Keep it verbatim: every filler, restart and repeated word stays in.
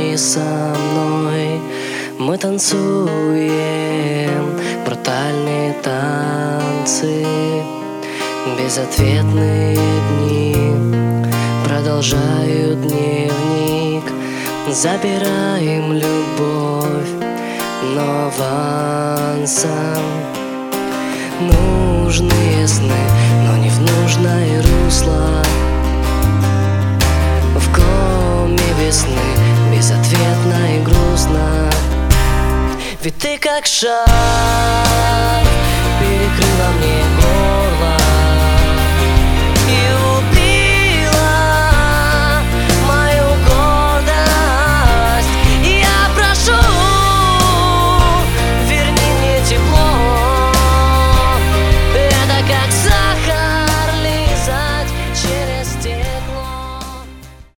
не со мной. Мы танцуем брутальные танцы, безответные дни продолжают дневник. Забираем любовь, но авансом. Нужные сны, но не в нужное русло. В коме весны безответно и грустно. Ведь ты как шар перекрыла мне